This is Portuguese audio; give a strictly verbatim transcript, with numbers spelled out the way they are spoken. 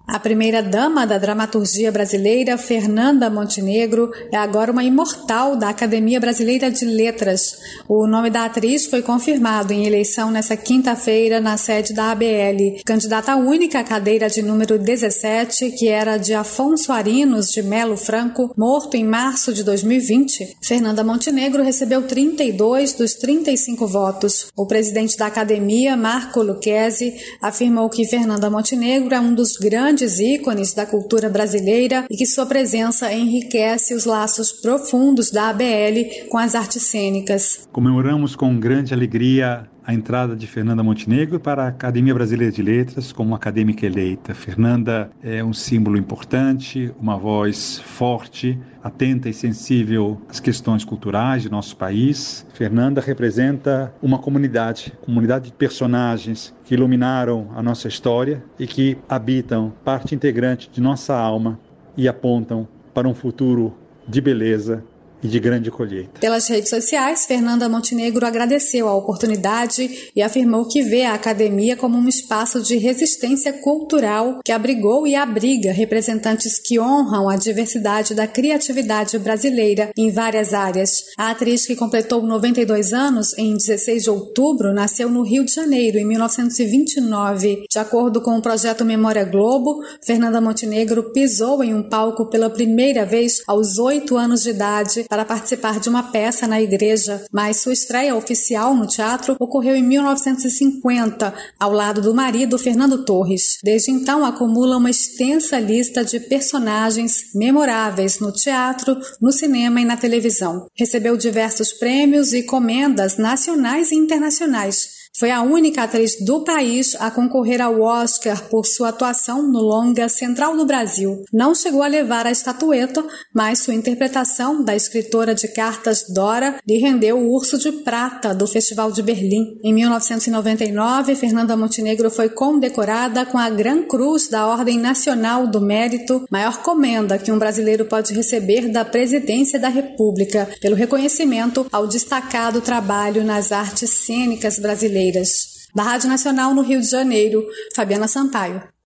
A primeira-dama da dramaturgia brasileira, Fernanda Montenegro, é agora uma imortal da Academia Brasileira de Letras. O nome da atriz foi confirmado em eleição nesta quinta-feira na sede da A B L. Candidata única à cadeira de número dezessete, que era de Afonso Arinos de Melo Franco, morto em março de dois mil e vinte, Fernanda Montenegro recebeu trinta e dois dos trinta e cinco votos. O presidente da Academia, Marco Lucchesi, afirmou que Fernanda Montenegro é um dos grandes ícones da cultura brasileira e que sua presença enriquece os laços profundos da A B L com as artes cênicas. Comemoramos com grande alegria a entrada de Fernanda Montenegro para a Academia Brasileira de Letras como acadêmica eleita. Fernanda é um símbolo importante, uma voz forte, atenta e sensível às questões culturais de nosso país. Fernanda representa uma comunidade, comunidade de personagens que iluminaram a nossa história e que habitam parte integrante de nossa alma e apontam para um futuro de beleza e de grande colheita. Pelas redes sociais, Fernanda Montenegro agradeceu a oportunidade e afirmou que vê a academia como um espaço de resistência cultural que abrigou e abriga representantes que honram a diversidade da criatividade brasileira em várias áreas. A atriz, que completou noventa e dois anos em dezesseis de outubro, nasceu no Rio de Janeiro em mil novecentos e vinte e nove. De acordo com o projeto Memória Globo, Fernanda Montenegro pisou em um palco pela primeira vez aos oito anos de idade para participar de uma peça na igreja, mas sua estreia oficial no teatro ocorreu em mil novecentos e cinquenta, ao lado do marido Fernando Torres. Desde então, acumula uma extensa lista de personagens memoráveis no teatro, no cinema e na televisão. Recebeu diversos prêmios e comendas nacionais e internacionais. Foi a única atriz do país a concorrer ao Oscar por sua atuação no longa Central do Brasil. Não chegou a levar a estatueta, mas sua interpretação da escritora de cartas Dora lhe rendeu o Urso de Prata do Festival de Berlim. Em mil novecentos e noventa e nove, Fernanda Montenegro foi condecorada com a Gran Cruz da Ordem Nacional do Mérito, maior comenda que um brasileiro pode receber da Presidência da República, pelo reconhecimento ao destacado trabalho nas artes cênicas brasileiras. Da Rádio Nacional no Rio de Janeiro, Fabiana Sampaio.